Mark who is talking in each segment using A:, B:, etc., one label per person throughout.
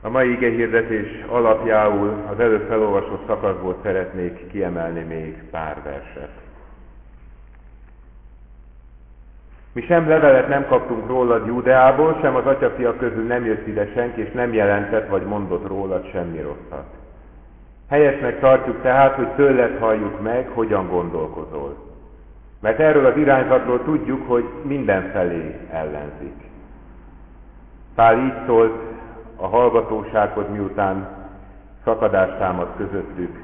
A: A mai igehirdetés alapjául az előbb felolvasott szakaszból szeretnék kiemelni még pár verset. Mi sem levelet nem kaptunk rólad Júdeából, sem az atyafiak közül nem jött ide senki, és nem jelentett vagy mondott rólad semmi rosszat. Helyesnek tartjuk tehát, hogy tőled halljuk meg, hogyan gondolkozol. Mert erről az irányzatról tudjuk, hogy mindenfelé ellenzik. Pál így szólt a hallgatósághoz, miután szakadás támad közöttük.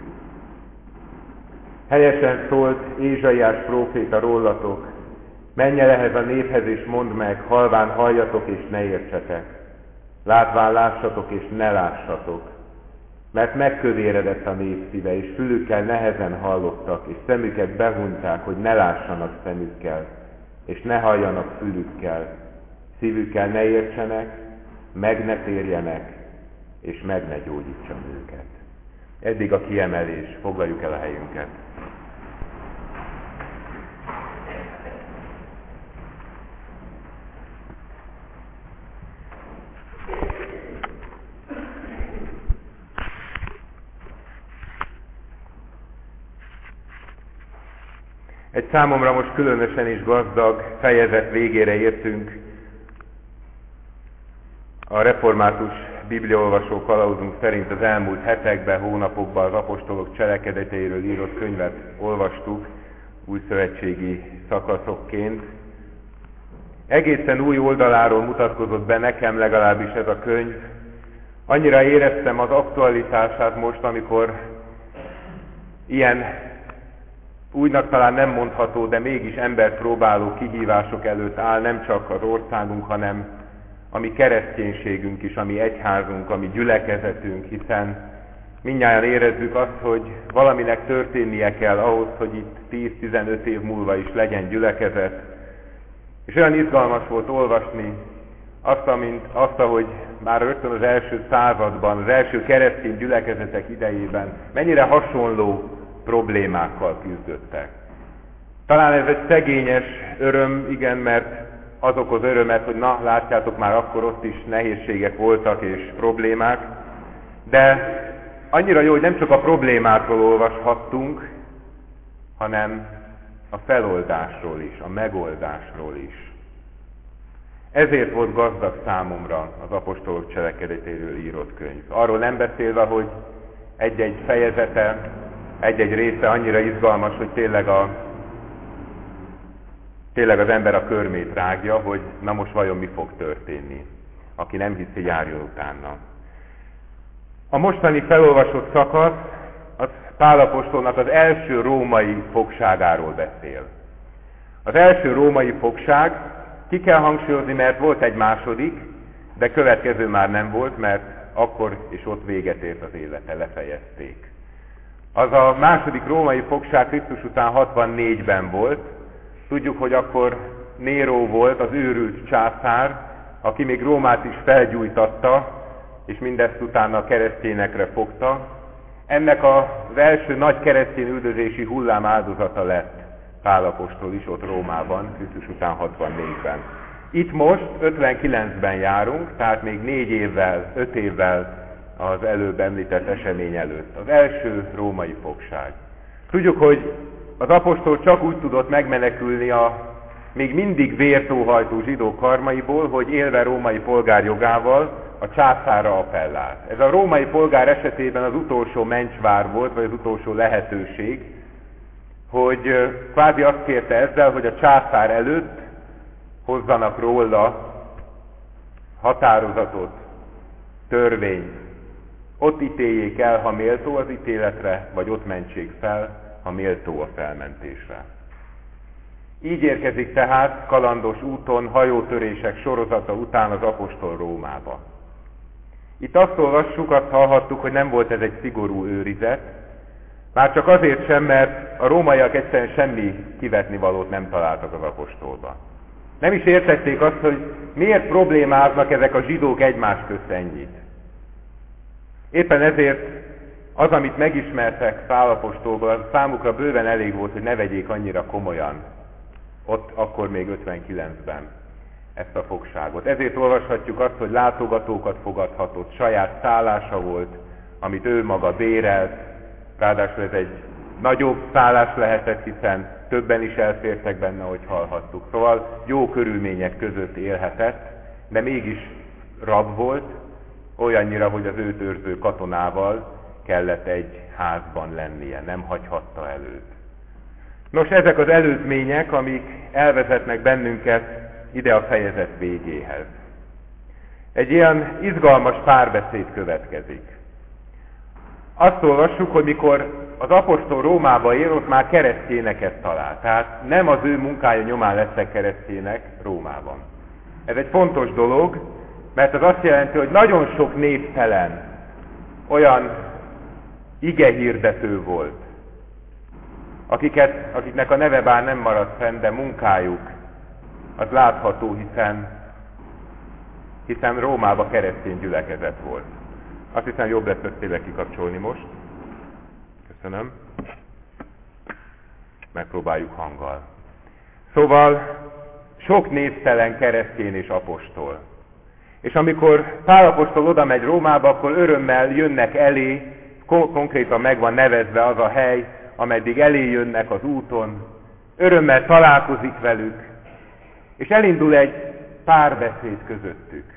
A: Helyesen szólt Ézsaiás próféta rólatok, menj el ehhez a néphez és mondd meg, halván halljatok és ne értsetek, látván lássatok és ne lássatok, mert megkövéredett a nép szíve, és fülükkel nehezen hallottak, és szemüket behunyták, hogy ne lássanak szemükkel, és ne halljanak fülükkel, szívükkel ne értsenek, meg ne térjenek, és meg ne gyógyítsam őket. Eddig a kiemelés, foglaljuk el a helyünket. Egy számomra most különösen is gazdag fejezet végére értünk. A református bibliaolvasó kalauzunk szerint az elmúlt hetekben, hónapokban az apostolok cselekedeteiről írott könyvet olvastuk újszövetségi szakaszokként. Egészen új oldaláról mutatkozott be nekem legalábbis ez a könyv. Annyira éreztem az aktualitását most, amikor ilyen úgynak talán nem mondható, de mégis embert próbáló kihívások előtt áll nem csak az országunk, hanem a mi kereszténységünk is, a mi egyházunk, a mi gyülekezetünk, hiszen mindnyájan érezzük azt, hogy valaminek történnie kell ahhoz, hogy itt 10-15 év múlva is legyen gyülekezet. És olyan izgalmas volt olvasni azt, ahogy már rögtön az első században, az első keresztény gyülekezetek idejében mennyire hasonló problémákkal küzdöttek. Talán ez egy szegényes öröm, igen, mert az okoz örömet, hogy na, látjátok, már akkor ott is nehézségek voltak és problémák, de annyira jó, hogy nem csak a problémákról olvashattunk, hanem a feloldásról is, a megoldásról is. Ezért volt gazdag számomra az apostolok cselekedetéről írott könyv. Arról nem beszélve, hogy egy-egy fejezete, egy-egy része annyira izgalmas, hogy tényleg az ember a körmét rágja, hogy na most vajon mi fog történni. Aki nem hiszi, járjon utána. A mostani felolvasott szakasz az Pál apostolnak az első római fogságáról beszél. Az első római fogság, ki kell hangsúlyozni, mert volt egy második, de következő már nem volt, mert akkor és ott véget ért az élete, lefejezték. Az a második római fogság Krisztus után 64-ben volt. Tudjuk, hogy akkor Néró volt az őrült császár, aki még Rómát is felgyújtatta, és mindezt utána a keresztényekre fogta. Ennek az első nagy keresztény üldözési hullám áldozata lett Pál apostol is ott Rómában, Krisztus után 64-ben. Itt most 59-ben járunk, tehát még 5 évvel az előbb említett esemény előtt. Az első római fogság. Tudjuk, hogy az apostol csak úgy tudott megmenekülni a még mindig vértóhajtó zsidó karmaiból, hogy élve római polgár jogával a császárra appellált. Ez a római polgár esetében az utolsó mencsvár volt, vagy az utolsó lehetőség, hogy kvázi azt kérte ezzel, hogy a császár előtt hozzanak róla határozatot, törvényt. Ott ítéljék el, ha méltó az ítéletre, vagy ott mentsék fel, ha méltó a felmentésre. Így érkezik tehát kalandos úton, hajótörések sorozata után az apostol Rómába. Itt azt olvassuk, azt hallhattuk, hogy nem volt ez egy szigorú őrizet, már csak azért sem, mert a rómaiak egyszerűen semmi kivetnivalót nem találtak az apostolba. Nem is értették azt, hogy miért problémáznak ezek a zsidók egymás közt ennyit. Éppen ezért az, amit megismertek Pál apostolból, számukra bőven elég volt, hogy ne vegyék annyira komolyan. Ott akkor még 59-ben ezt a fogságot. Ezért olvashatjuk azt, hogy látogatókat fogadhatott, saját szállása volt, amit ő maga bérelt, ráadásul ez egy nagyobb szállás lehetett, hiszen többen is elfértek benne, hogy hallhattuk. Szóval jó körülmények között élhetett, de mégis rab volt, olyannyira, hogy az őt őrző katonával kellett egy házban lennie, nem hagyhatta el őt. Nos, ezek az előzmények, amik elvezetnek bennünket ide a fejezet végéhez. Egy ilyen izgalmas párbeszéd következik. Azt olvassuk, hogy mikor az apostol Rómába ér, ott már keresztényeket talál. Tehát nem az ő munkája nyomán lesznek keresztények Rómában. Ez egy fontos dolog, mert az azt jelenti, hogy nagyon sok névtelen olyan igehirdető volt, akiknek a neve bár nem maradt fenn, de munkájuk az látható, hiszen Rómában keresztény gyülekezet volt. Azt hiszem, jobb lesz ezt tényleg kikapcsolni most. Köszönöm. Megpróbáljuk hanggal. Szóval sok névtelen keresztény és apostol. És amikor Pál apostol oda megy Rómába, akkor örömmel jönnek elé, konkrétan meg van nevezve az a hely, ameddig elé jönnek az úton, örömmel találkozik velük, és elindul egy párbeszéd közöttük.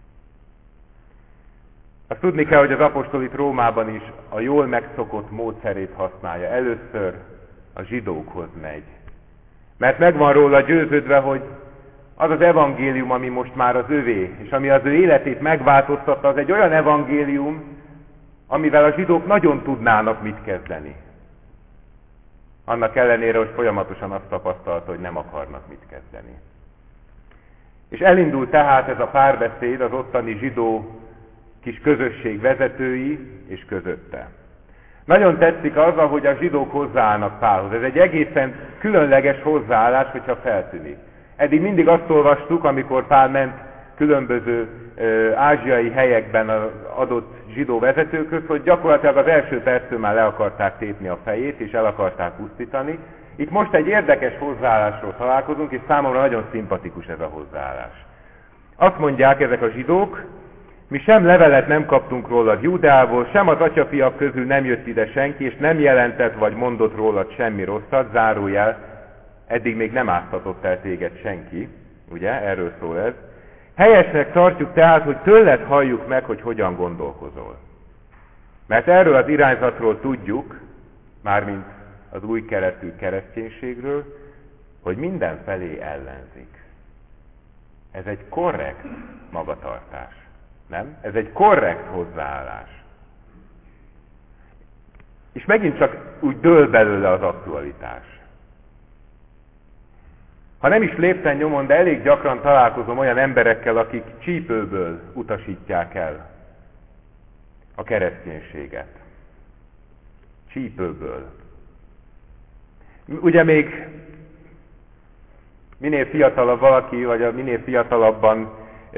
A: Azt tudni kell, hogy az apostol itt Rómában is a jól megszokott módszerét használja. Először a zsidókhoz megy. Mert meg van róla győződve, hogy az az evangélium, ami most már az övé, és ami az ő életét megváltoztatta, az egy olyan evangélium, amivel a zsidók nagyon tudnának mit kezdeni. Annak ellenére, hogy folyamatosan azt tapasztalta, hogy nem akarnak mit kezdeni. És elindul tehát ez a párbeszéd az ottani zsidó kis közösség vezetői és közötte. Nagyon tetszik az, ahogy a zsidók hozzáállnak Pálhoz. Ez egy egészen különleges hozzáállás, hogyha feltűnik. Eddig mindig azt olvastuk, amikor Pál ment különböző ázsiai helyekben az adott zsidó vezetőkhöz, hogy gyakorlatilag az első perctől már le akarták tépni a fejét, és el akarták pusztítani. Itt most egy érdekes hozzáállásról találkozunk, és számomra nagyon szimpatikus ez a hozzáállás. Azt mondják ezek a zsidók, mi sem levelet nem kaptunk rólad Júdeából, sem az atyafiak közül nem jött ide senki, és nem jelentett vagy mondott rólad semmi rosszat, zárójel, eddig még nem áztatott el téged senki, ugye, erről szól ez. Helyesnek tartjuk tehát, hogy tőled halljuk meg, hogy hogyan gondolkozol. Mert erről az irányzatról tudjuk, mármint az új keletű kereszténységről, hogy mindenfelé ellenzik. Ez egy korrekt magatartás. Nem? Ez egy korrekt hozzáállás. És megint csak úgy dől belőle az aktualitás. Ha nem is lépten nyomon, de elég gyakran találkozom olyan emberekkel, akik csípőből utasítják el a kereszténységet. Csípőből. Ugye még minél fiatalabb valaki, vagy minél fiatalabban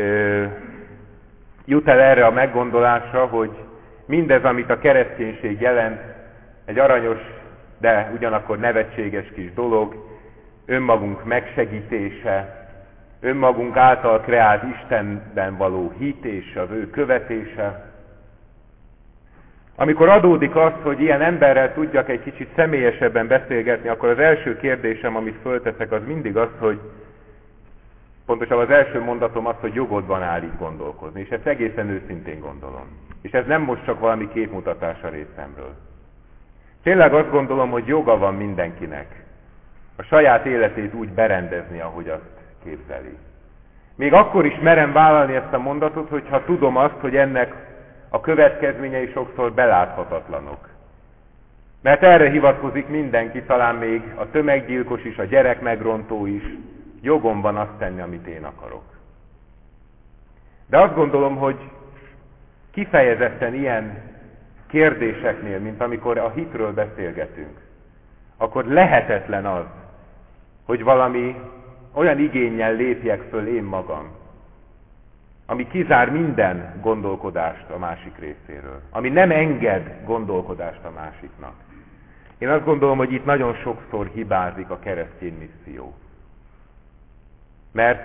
A: jut el erre a meggondolásra, hogy mindez, amit a kereszténység jelent, egy aranyos, de ugyanakkor nevetséges kis dolog, önmagunk megsegítése, önmagunk által kreált Istenben való hit és az ő követése. Amikor adódik az, hogy ilyen emberrel tudjak egy kicsit személyesebben beszélgetni, akkor az első kérdésem, amit fölteszek, az mindig az, hogy pontosabban az első mondatom az, hogy jogodban áll így gondolkozni, és ezt egészen őszintén gondolom. És ez nem most csak valami képmutatás a részemről. Tényleg azt gondolom, hogy joga van mindenkinek a saját életét úgy berendezni, ahogy azt képzeli. Még akkor is merem vállalni ezt a mondatot, hogyha tudom azt, hogy ennek a következményei sokszor beláthatatlanok. Mert erre hivatkozik mindenki, talán még a tömeggyilkos is, a gyerekmegrontó is. Jogom van azt tenni, amit én akarok. De azt gondolom, hogy kifejezetten ilyen kérdéseknél, mint amikor a hitről beszélgetünk, akkor lehetetlen az, hogy valami olyan igénnyel lépjek föl én magam, ami kizár minden gondolkodást a másik részéről, ami nem enged gondolkodást a másiknak. Én azt gondolom, hogy itt nagyon sokszor hibázik a keresztény misszió. Mert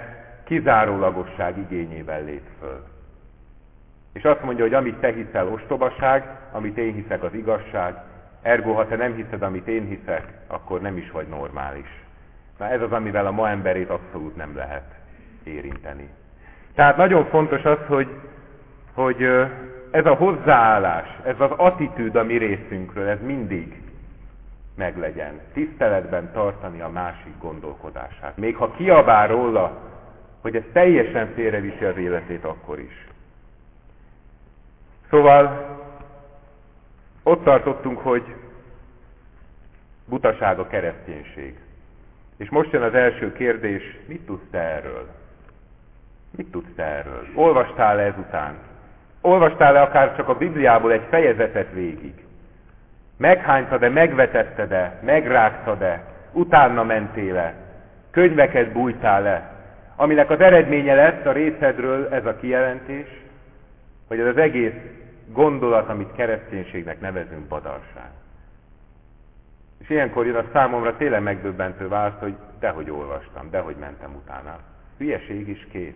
A: kizárólagosság igényével lép föl. És azt mondja, hogy amit te hiszel ostobaság, amit én hiszek az igazság, ergo, ha te nem hiszed, amit én hiszek, akkor nem is vagy normális. Na ez az, amivel a ma emberét abszolút nem lehet érinteni. Tehát nagyon fontos az, hogy ez a hozzáállás, ez az attitűd a mi részünkről, ez mindig meglegyen. Tiszteletben tartani a másik gondolkodását. Még ha kiabál róla, hogy ez teljesen félreviszi az életét, akkor is. Szóval ott tartottunk, hogy butaság a kereszténység. És most jön az első kérdés, mit tudsz te erről? Mit tudsz te erről? Olvastál-e ezután? Olvastál-e akár csak a Bibliából egy fejezetet végig? Meghánytad-e, megvetetted-e, megrágtad-e, utána mentél-e, könyveket bújtál-e, aminek az eredménye lesz a részedről ez a kijelentés, hogy ez az egész gondolat, amit kereszténységnek nevezünk, badarság. És ilyenkor jön a számomra tényleg megdöbbentő válasz, hogy dehogy olvastam, dehogy mentem utána. Hülyeség is kész.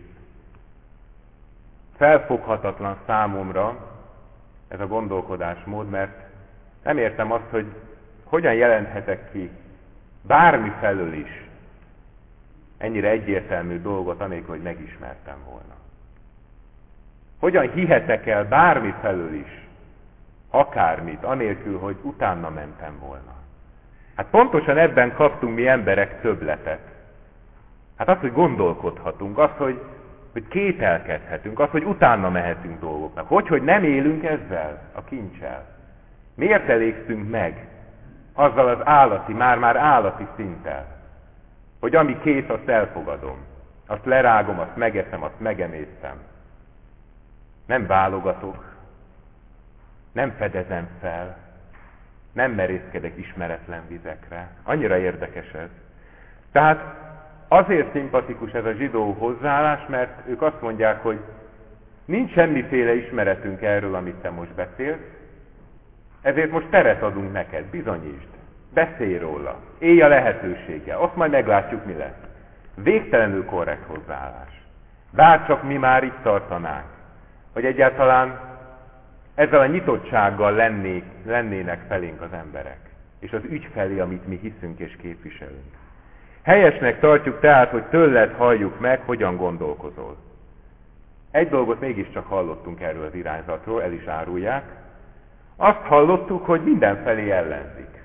A: Felfoghatatlan számomra ez a gondolkodásmód, mert nem értem azt, hogy hogyan jelenthetek ki bármi felől is ennyire egyértelmű dolgot, anélkül, hogy megismertem volna. Hogyan hihetek el bármi felől is akármit, anélkül, hogy utána mentem volna. Hát pontosan ebben kaptunk mi emberek többletet. Hát az, hogy gondolkodhatunk, az, hogy kételkedhetünk, az, hogy utána mehetünk dolgoknak. Hogy nem élünk ezzel, a kincsel? Miért elégszünk meg azzal az állati, már állati szinttel, hogy ami kész, azt elfogadom, azt lerágom, azt megeszem, azt megemésztem. Nem válogatok, nem fedezem fel, nem merészkedek ismeretlen vizekre. Annyira érdekes ez. Tehát azért szimpatikus ez a zsidó hozzáállás, mert ők azt mondják, hogy nincs semmiféle ismeretünk erről, amit te most beszélsz, ezért most teret adunk neked, bizonyítsd, beszélj róla, élj a lehetőséggel, azt majd meglátjuk, mi lesz. Végtelenül korrekt hozzáállás. Bárcsak mi már itt tartanánk, hogy egyáltalán ezzel a nyitottsággal lennének felénk az emberek, és az ügy felé, amit mi hiszünk és képviselünk. Helyesnek tartjuk tehát, hogy tőled halljuk meg, hogyan gondolkozol. Egy dolgot mégiscsak hallottunk erről az irányzatról, el is árulják. Azt hallottuk, hogy mindenfelé ellenzik.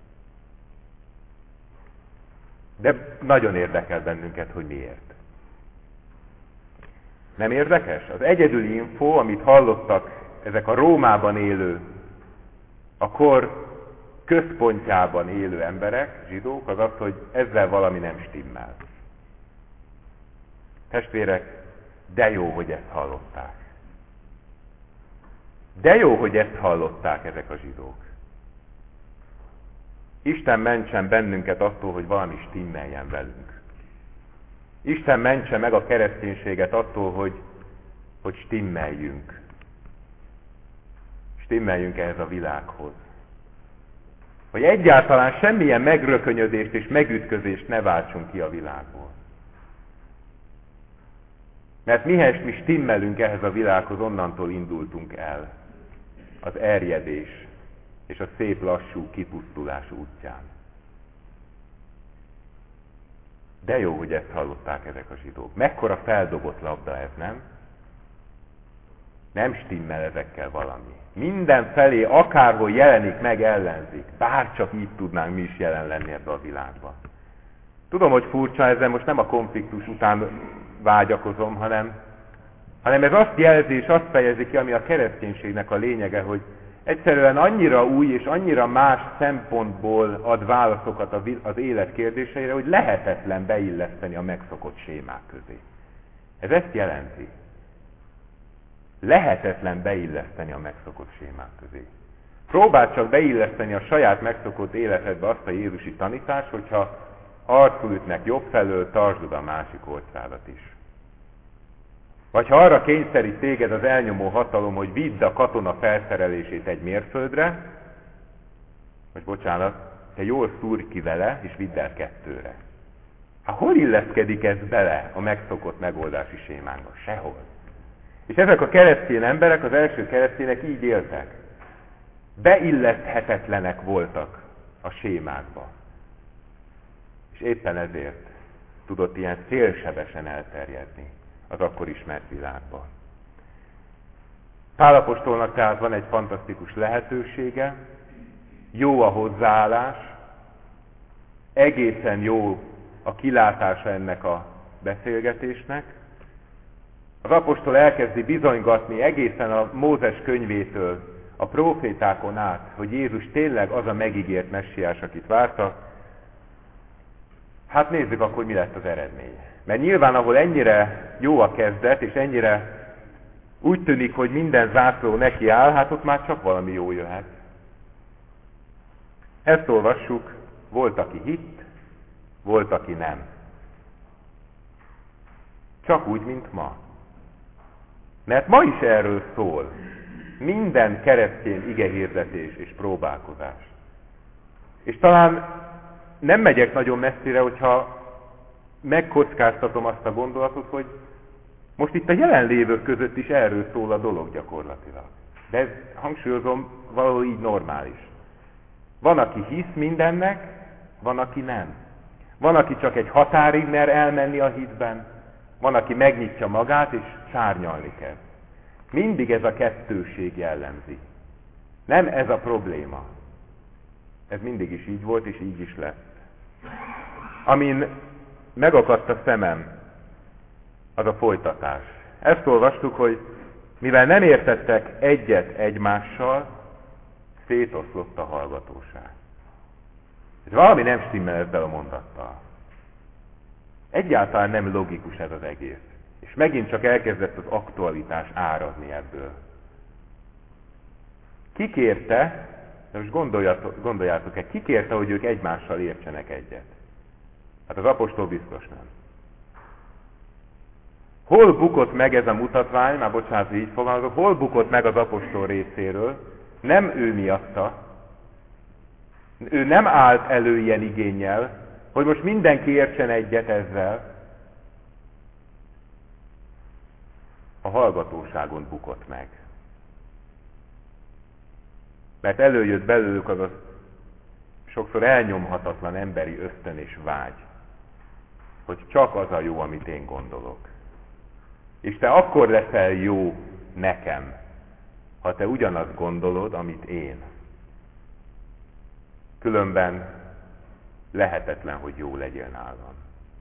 A: De nagyon érdekel bennünket, hogy miért. Nem érdekes? Az egyedüli info, amit hallottak ezek a Rómában élő, a kor központjában élő emberek, zsidók, az az, hogy ezzel valami nem stimmel. Testvérek, de jó, hogy ezt hallották. De jó, hogy ezt hallották ezek a zsidók. Isten mentsen bennünket attól, hogy valami stimmeljen velünk. Isten mentse meg a kereszténységet attól, hogy stimmeljünk. Stimmeljünk ehhez a világhoz. Hogy egyáltalán semmilyen megrökönyödést és megütközést ne váltsunk ki a világból. Mert mihelyest mi stimmelünk ehhez a világhoz, onnantól indultunk el az erjedés és a szép lassú kipusztulás útján. De jó, hogy ezt hallották ezek a zsidók. Mekkora feldobott labda ez, nem? Nem stimmel ezekkel valami. Mindenfelé, akárhol jelenik meg, ellenzik. Bárcsak így tudnánk mi is jelen lenni ebbe a világba. Tudom, hogy furcsa, ezzel most nem a konfliktus után vágyakozom, hanem ez azt jelzi és azt fejezi ki, ami a kereszténységnek a lényege, hogy egyszerűen annyira új és annyira más szempontból ad válaszokat az élet kérdéseire, hogy lehetetlen beilleszteni a megszokott sémák közé. Ez ezt jelenti. Lehetetlen beilleszteni a megszokott sémák közé. Próbáld csak beilleszteni a saját megszokott életedbe azt a jézusi tanítást, hogyha arcul ütnek jobb felől, tartsd a másik orcádat is. Vagy ha arra kényszerít téged az elnyomó hatalom, hogy vidd a katona felszerelését egy mérföldre, vagy bocsánat, te jól szúrj ki vele, és vidd el 2-re. Hol illeszkedik ez bele a megszokott megoldási sémánkba? Sehol. És ezek a keresztény emberek, az első keresztények így éltek. Beilleszthetetlenek voltak a sémákba. És éppen ezért tudott ilyen szélsebesen elterjedni az akkor ismert világban. Pál apostolnak tehát van egy fantasztikus lehetősége, jó a hozzáállás, egészen jó a kilátása ennek a beszélgetésnek. Az apostol elkezdi bizonygatni egészen a Mózes könyvétől a prófétákon át, hogy Jézus tényleg az a megígért messiás, akit vártak. Hát nézzük akkor, mi lett az eredmény. Mert nyilván, ahol ennyire jó a kezdet, és ennyire úgy tűnik, hogy minden zászló neki áll, hát ott már csak valami jó jöhet. Ezt olvassuk, volt, aki hitt, volt, aki nem. Csak úgy, mint ma. Mert ma is erről szól minden keresztény igehirdetés és próbálkozás. És talán nem megyek nagyon messzire, hogyha megkockáztatom azt a gondolatot, hogy most itt a jelenlévők között is erről szól a dolog gyakorlatilag. De ez, hangsúlyozom, valahol így normális. Van, aki hisz mindennek, van, aki nem. Van, aki csak egy határig mer elmenni a hitben, van, aki megnyitja magát és szárnyalni kezd. Mindig ez a kettőség jellemzi. Nem ez a probléma. Ez mindig is így volt, és így is lesz. Amin megakadt a szemem, az a folytatás. Ezt olvastuk, hogy mivel nem értettek egyet egymással, szétoszlott a hallgatóság. Ez valami nem stimmel ezzel a mondattal. Egyáltalán nem logikus ez az egész. És megint csak elkezdett az aktualitás áradni ebből. Ki kérte, de most gondoljátok-e, ki kérte, hogy ők egymással értsenek egyet? Hát az apostol biztos nem. Hol bukott meg ez a mutatvány, már bocsánat, így fogalmazok, hol bukott meg az apostol részéről? Nem ő miatta. Ő nem állt elő ilyen igénnyel, hogy most mindenki értsen egyet ezzel. A hallgatóságon bukott meg. Mert előjött belőlük az a sokszor elnyomhatatlan emberi ösztön és vágy, hogy csak az a jó, amit én gondolok. És te akkor leszel jó nekem, ha te ugyanazt gondolod, amit én. Különben lehetetlen, hogy jó legyél nálam.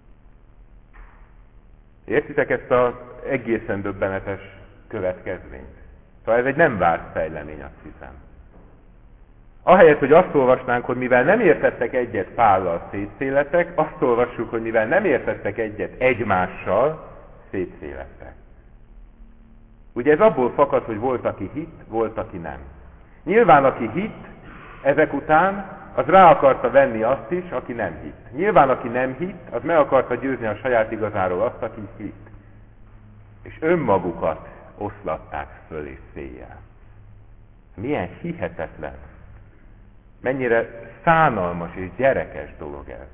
A: Értitek ezt az egészen döbbenetes következményt? Szóval ez egy nem várt fejlemény, azt hiszem. Ahelyett, hogy azt olvasnánk, hogy mivel nem értettek egyet Pállal, szétszélettek, azt olvassuk, hogy mivel nem értettek egyet egymással, szétszélettek. Ugye ez abból fakad, hogy volt, aki hitt, volt, aki nem. Nyilván, aki hitt, ezek után az rá akarta venni azt is, aki nem hitt. Nyilván, aki nem hitt, az meg akarta győzni a saját igazáról azt, aki hitt. És önmagukat oszlatták föl és széjjel. Milyen hihetetlen, mennyire szánalmas és gyerekes dolog ez.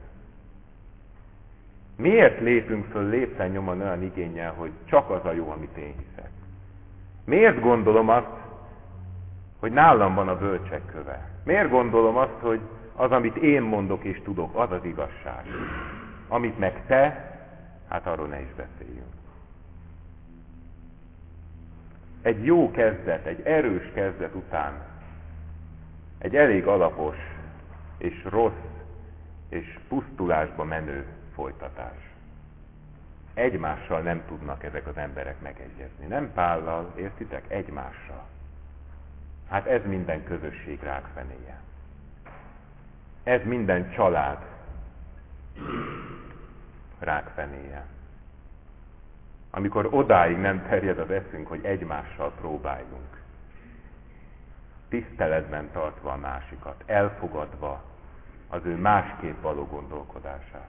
A: Miért lépünk föl lépten nyomon olyan igénnyel, hogy csak az a jó, amit én hiszek? Miért gondolom azt, hogy nálam van a bölcsek köve? Miért gondolom azt, hogy az, amit én mondok és tudok, az az igazság? Amit meg te, hát arról ne is beszéljünk. Egy jó kezdet, egy erős kezdet után egy elég alapos és rossz és pusztulásba menő folytatás. Egymással nem tudnak ezek az emberek megegyezni. Nem Pállal, értitek? Egymással. Hát ez minden közösség rákfenéje. Ez minden család rákfenéje. Amikor odáig nem terjed az eszünk, hogy egymással próbáljunk. Tiszteletben tartva a másikat, elfogadva az ő másképp való gondolkodását.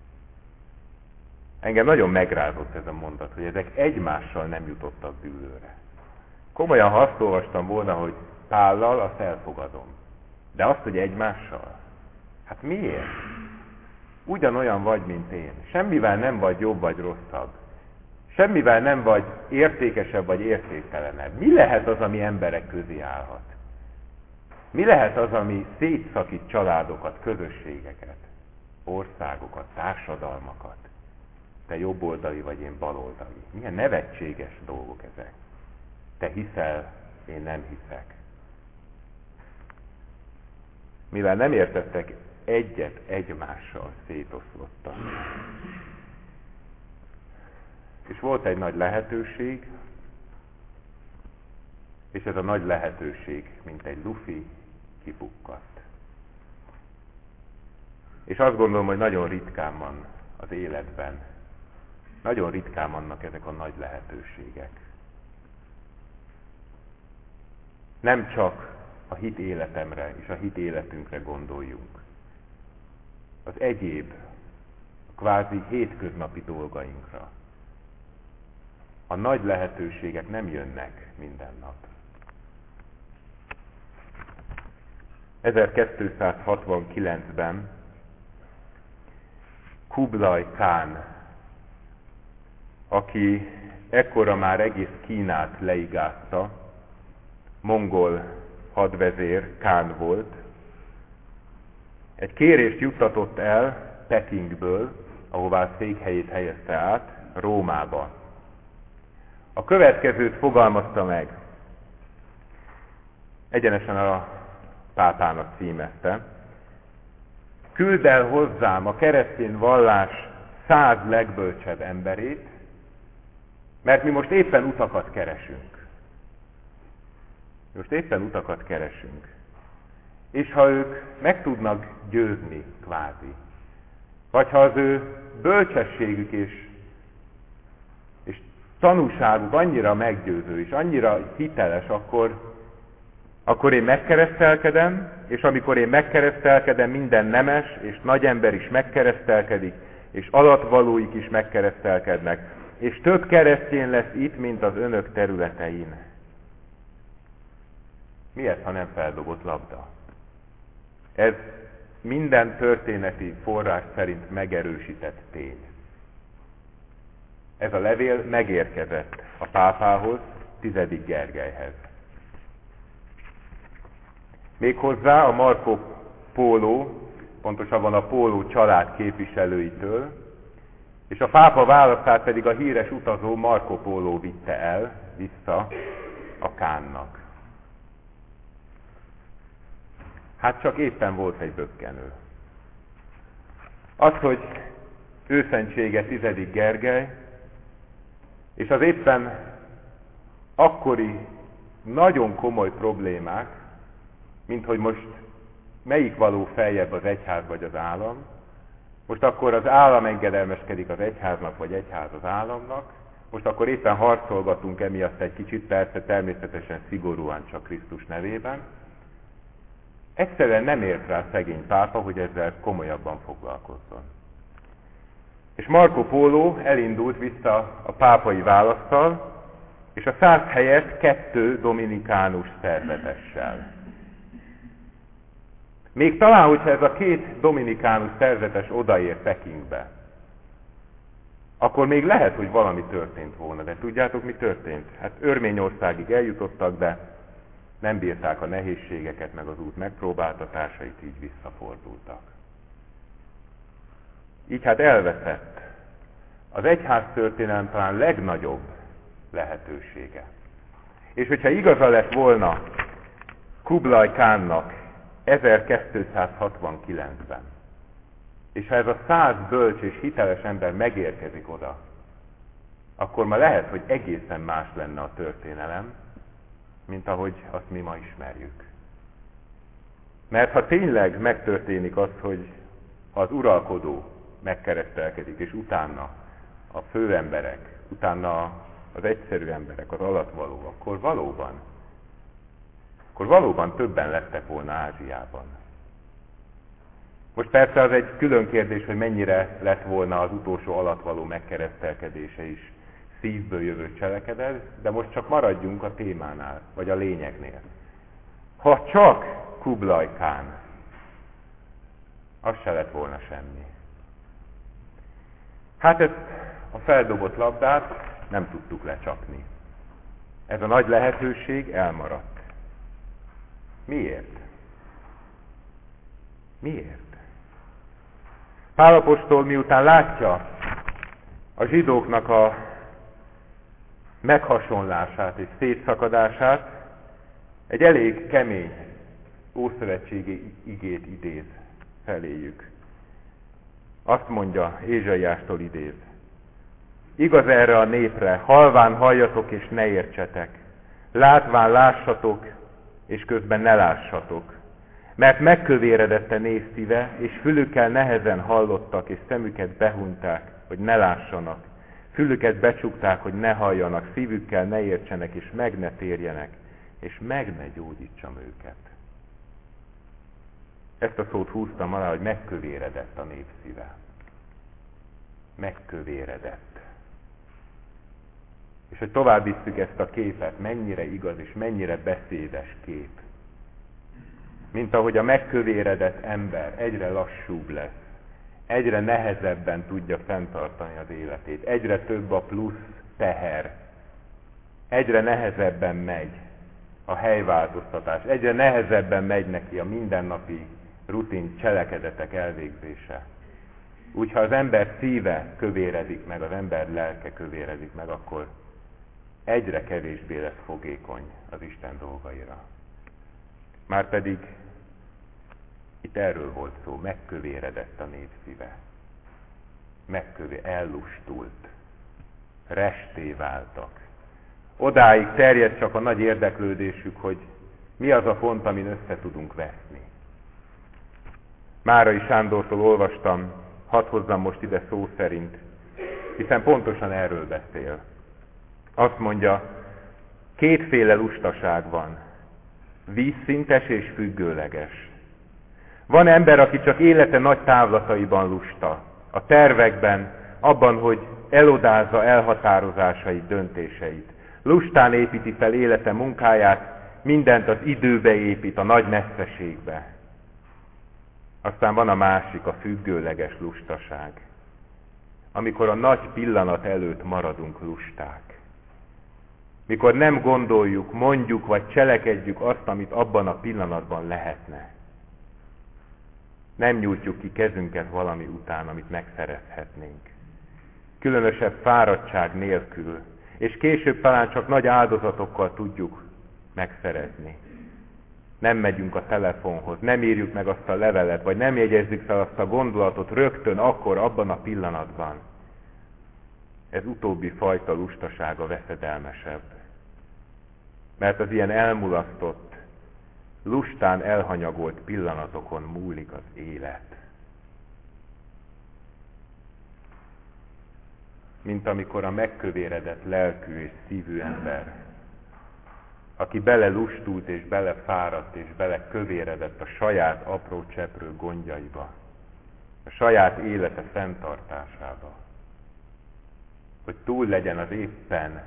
A: Engem nagyon megrázott ez a mondat, hogy ezek egymással nem jutottak dűlőre. Komolyan, ha azt olvastam volna, hogy Pállal, azt elfogadom. De azt, hogy egymással? Hát miért? ugyanolyan vagy, mint én. Semmivel nem vagy jobb vagy rosszabb. Semmivel nem vagy értékesebb vagy értéktelenebb. Mi lehet az, ami emberek közé állhat? Mi lehet az, ami szétszakít családokat, közösségeket, országokat, társadalmakat? Te jobboldali vagy, én baloldali. Milyen nevetséges dolgok ezek. Te hiszel, én nem hiszek. Mivel nem értettek egyet egymással, szétoszlottak. És volt egy nagy lehetőség, és ez a nagy lehetőség, mint egy lufi, kipukkadt. És azt gondolom, hogy nagyon ritkán van az életben, nagyon ritkán vannak ezek a nagy lehetőségek. Nem csak a hit életemre és a hit életünkre gondoljunk. Az egyéb, kvázi hétköznapi dolgainkra. A nagy lehetőségek nem jönnek minden nap. 1269-ben Kublai Kán, aki ekkora már egész Kínát leigázta, mongol hadvezér Kán volt, egy kérést juttatott el Pekingből, ahová székhelyét helyezte át, Rómába. A következőt fogalmazta meg. Egyenesen a pápának címezte. Küld el hozzám a keresztény vallás 100 legbölcsebb emberét, mert mi most éppen utakat keresünk. És ha ők meg tudnak győzni, kvázi, vagy ha az ő bölcsességük és tanúságuk annyira meggyőző és annyira hiteles, akkor én megkeresztelkedem, és amikor én megkeresztelkedem, minden nemes és nagy ember is megkeresztelkedik, és alatvalóik is megkeresztelkednek, és több keresztény lesz itt, mint az önök területein. Mi ez, ha nem feldobott labda? Ez minden történeti forrás szerint megerősített tény. Ez a levél megérkezett a pápához, 10. Gergelyhez. Méghozzá a Marco Polo, pontosabban a Póló család képviselőitől, és a pápa választát pedig a híres utazó Marco Polo vitte el vissza a Kánnak. Hát csak éppen volt egy bökkenő. Az, hogy őszentsége 10. Gergely, és az éppen akkori nagyon komoly problémák, mint hogy most melyik való feljebb, az egyház vagy az állam, most akkor az állam engedelmeskedik az egyháznak, vagy egyház az államnak, most akkor éppen harcolgatunk emiatt egy kicsit, persze természetesen szigorúan csak Krisztus nevében. Egyszerűen nem ért rá szegény pápa, hogy ezzel komolyabban foglalkozzon. És Marco Polo elindult vissza a pápai választtal, és a 100 helyett 2 dominikánus szerzetessel. Még talán, hogyha ez a 2 dominikánus szerzetes odaér Pekingbe, akkor még lehet, hogy valami történt volna. De tudjátok, mi történt? Hát Örményországig eljutottak, de nem bírták a nehézségeket, meg az út megpróbáltatásait, így visszafordultak. Így hát elveszett az egyház történelem talán legnagyobb lehetősége. És hogyha igaza lett volna Kublai Kánnak 1269-ben, és ha ez a 100 bölcs és hiteles ember megérkezik oda, akkor ma lehet, hogy egészen más lenne a történelem, mint ahogy azt mi ma ismerjük. Mert ha tényleg megtörténik az, hogy az uralkodó megkeresztelkedik, és utána a főemberek, utána az egyszerű emberek, az alatvaló, akkor valóban többen lettek volna Ázsiában. Most persze az egy külön kérdés, hogy mennyire lett volna az utolsó alatvaló megkeresztelkedése is szívből jövő cselekedet, de most csak maradjunk a témánál, vagy a lényegnél. Ha csak Kublai Kán, az se lett volna semmi. Hát ezt a feldobott labdát nem tudtuk lecsapni. Ez a nagy lehetőség elmaradt. Miért? Miért? Pál apostol miután látja a zsidóknak a meghasonlását és szétszakadását, egy elég kemény ószövetségi igét idéz feléjük. Azt mondja, Ézsaiástól idéz: igaz erre a népre, halván halljatok és ne értsetek, látván lássatok és közben ne lássatok, mert megkövéredett a nép szíve, és fülükkel nehezen hallottak, és szemüket behunyták, hogy ne lássanak, fülüket becsukták, hogy ne halljanak, szívükkel ne értsenek, és meg ne térjenek, és meg ne gyógyítsam őket. Ezt a szót húztam alá, hogy megkövéredett a nép szíve. Megkövéredett. És hogy tovább visszük ezt a képet, mennyire igaz és mennyire beszédes kép. Mint ahogy a megkövéredett ember egyre lassúbb lesz, egyre nehezebben tudja fenntartani az életét, egyre több a plusz teher, egyre nehezebben megy a helyváltoztatás, egyre nehezebben megy neki a mindennapi rutin cselekedetek elvégzése. Úgy, ha az ember szíve kövéredik meg, az ember lelke kövéredik meg, akkor egyre kevésbé lesz fogékony az Isten dolgaira. Márpedig itt erről volt szó, megkövéredett a nép szíve. Ellustult. Resté váltak. Odáig terjed csak a nagy érdeklődésük, hogy mi az a font, amin össze tudunk veszni. Márai Sándortól olvastam, hadd hozzam most ide szó szerint, hiszen pontosan erről beszél. Azt mondja, kétféle lustaság van, vízszintes és függőleges. Van ember, aki csak élete nagy távlataiban lusta, a tervekben, abban, hogy elodázza elhatározásait, döntéseit. Lustán építi fel élete munkáját, mindent az időbe épít, a nagy messzeségbe. Aztán van a másik, a függőleges lustaság, amikor a nagy pillanat előtt maradunk lusták. Mikor nem gondoljuk, mondjuk vagy cselekedjük azt, amit abban a pillanatban lehetne. Nem nyújtjuk ki kezünket valami után, amit megszerezhetnénk. Különösebb fáradtság nélkül, és később talán csak nagy áldozatokkal tudjuk megszerezni. Nem megyünk a telefonhoz, nem írjuk meg azt a levelet, vagy nem jegyezzük fel azt a gondolatot rögtön akkor, abban a pillanatban. Ez utóbbi fajta lustasága veszedelmesebb. Mert az ilyen elmulasztott, lustán elhanyagolt pillanatokon múlik az élet. Mint amikor a megkövéredett lelkű és szívű ember, aki bele lustult és bele fáradt és bele kövéredett a saját apró cseprő gondjaiba, a saját élete fenntartásába, hogy túl legyen az éppen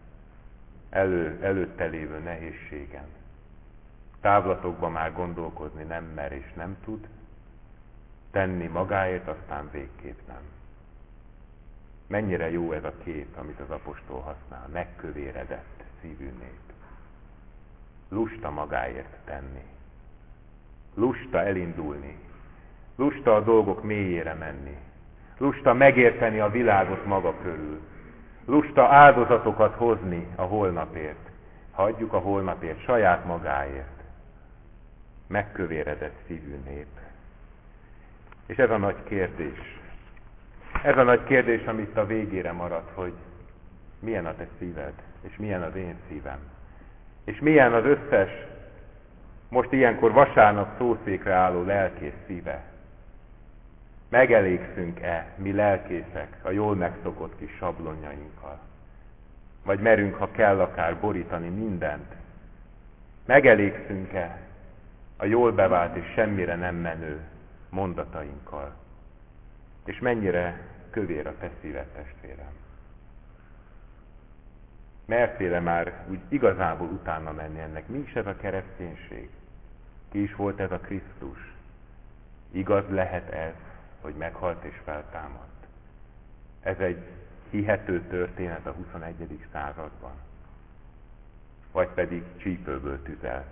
A: előtte lévő nehézségen. Távlatokban már gondolkozni nem mer és nem tud, tenni magáért aztán végképp nem. Mennyire jó ez a kép, amit az apostol használ, megkövéredett szívű nép. Lusta magáért tenni. Lusta elindulni. Lusta a dolgok mélyére menni. Lusta megérteni a világot maga körül. Lusta áldozatokat hozni a holnapért. Hagyjuk a holnapért, saját magáért. Megkövéredett szívű nép. És ez a nagy kérdés. Ez a nagy kérdés, amit a végére maradt, hogy milyen a te szíved, és milyen az én szívem. És milyen az összes, most ilyenkor vasárnap szószékre álló lelkész szíve. Megelégszünk-e mi lelkészek a jól megszokott kis sablonjainkkal? Vagy merünk, ha kell, akár borítani mindent? Megelégszünk-e a jól bevált és semmire nem menő mondatainkkal? És mennyire kövér a te szíved, testvérem? Mertél már úgy igazából utána menni ennek? Mi is ez a kereszténység? Ki is volt ez a Krisztus? Igaz lehet ez, hogy meghalt és feltámadt? Ez egy hihető történet a 21. században. Vagy pedig csípőből tüzelsz.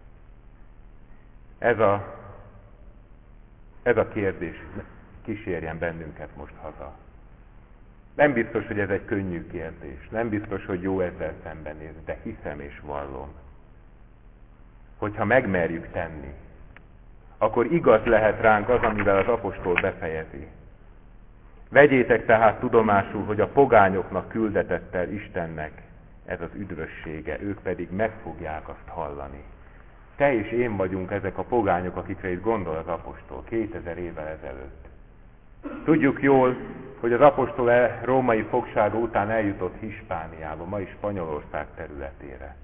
A: Ez a kérdés kísérjen bennünket most haza. Nem biztos, hogy ez egy könnyű kérdés. Nem biztos, hogy jó ezzel szembenézni, de hiszem és vallom, hogyha megmerjük tenni, akkor igaz lehet ránk az, amivel az apostol befejezi. Vegyétek tehát tudomásul, hogy a pogányoknak küldetett el Istennek ez az üdvössége, ők pedig meg fogják azt hallani. Te és én vagyunk ezek a pogányok, akikre itt gondol az apostol 2000 évvel ezelőtt. Tudjuk jól, hogy az apostol római fogsága után eljutott Hispániába, ma is Spanyolország területére.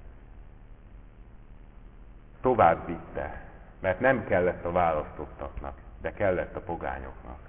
A: Tovább vitte, mert nem kellett a választottaknak, de kellett a pogányoknak.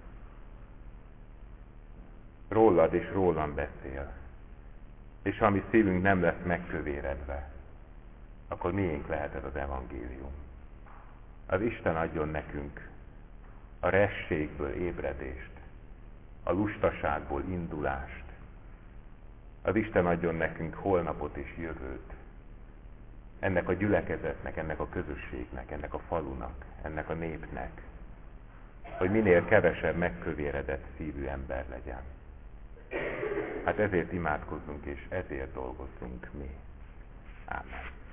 A: Rólad és rólam beszél. És ha mi szívünk nem lesz megkövéredve, akkor miénk lehet ez az evangélium. Az Isten adjon nekünk a rességből ébredést, a lustaságból indulást. Az Isten adjon nekünk holnapot és jövőt. Ennek a gyülekezetnek, ennek a közösségnek, ennek a falunak, ennek a népnek, hogy minél kevesebb megkövéredett szívű ember legyen. Hát ezért imádkozzunk, és ezért dolgozzunk mi. Ámen.